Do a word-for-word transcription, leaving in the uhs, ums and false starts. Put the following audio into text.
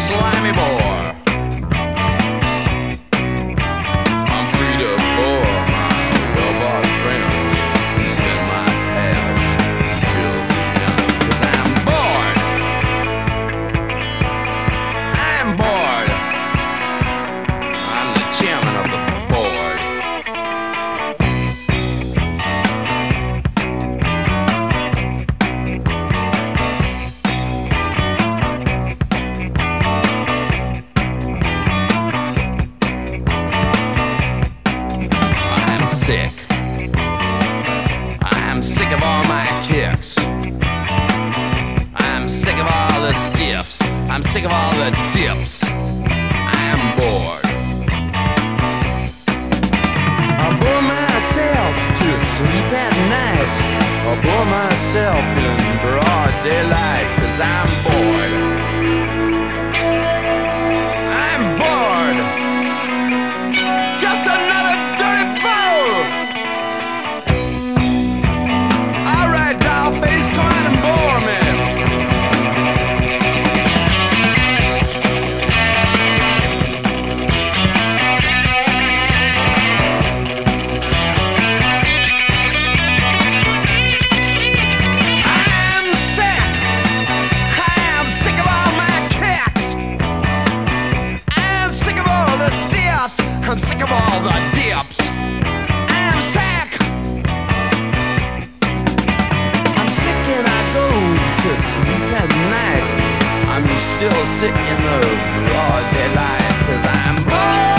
slimy bore. I'm free to bore my well-bought friends and spend my cash till the end. 'Cause I'm bored. I'm bored. I'm the chairman of the board. I'm sick. I'm sick of all my kicks. I'm sick of all the stiffs. I'm sick of all the dips. I'm bored. I bore myself to sleep at night. I bore myself in broad daylight. 'Cause I'm bored. I'm bored. Just another dirty fool. Alright, dollface, come on and bore me. I'm sick. I am sick of all my kicks. I'm sick of all the stiffs. I'm sick of all the dips. I'm sick. I'm sick and I go to sleep at night. I'm still sick in the broad daylight. 'Cause I'm bored.